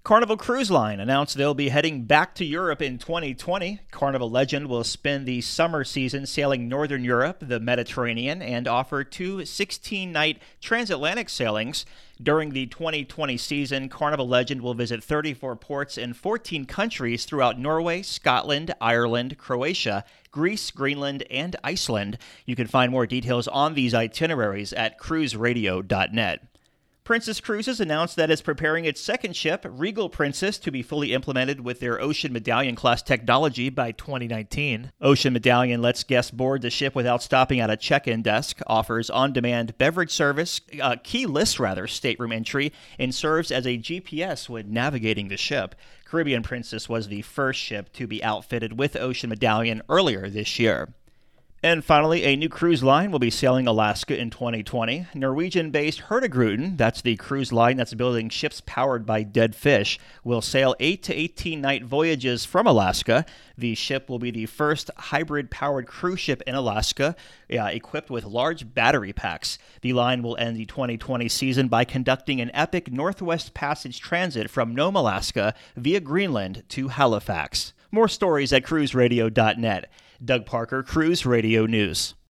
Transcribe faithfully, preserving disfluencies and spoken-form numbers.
Carnival Cruise Line announced they'll be heading back to Europe in twenty twenty. Carnival Legend will spend the summer season sailing Northern Europe, the Mediterranean, and offer two sixteen-night transatlantic sailings. During the twenty twenty season, Carnival Legend will visit thirty-four ports in fourteen countries throughout Norway, Scotland, Ireland, Croatia, Greece, Greenland, and Iceland. You can find more details on these itineraries at cruise radio dot net. Princess Cruises announced that it's preparing its second ship, Regal Princess, to be fully implemented with their Ocean Medallion class technology by twenty nineteen. Ocean Medallion lets guests board the ship without stopping at a check-in desk, offers on-demand beverage service, uh, keyless rather, stateroom entry, and serves as a G P S when navigating the ship. Caribbean Princess was the first ship to be outfitted with Ocean Medallion earlier this year. And finally, a new cruise line will be sailing Alaska in twenty twenty. Norwegian-based Hurtigruten, that's the cruise line that's building ships powered by dead fish, will sail eight to eighteen-night voyages from Alaska. The ship will be the first hybrid-powered cruise ship in Alaska, uh, equipped with large battery packs. The line will end the twenty twenty season by conducting an epic Northwest Passage transit from Nome, Alaska, via Greenland to Halifax. More stories at cruise radio dot net. Doug Parker, Cruise Radio News.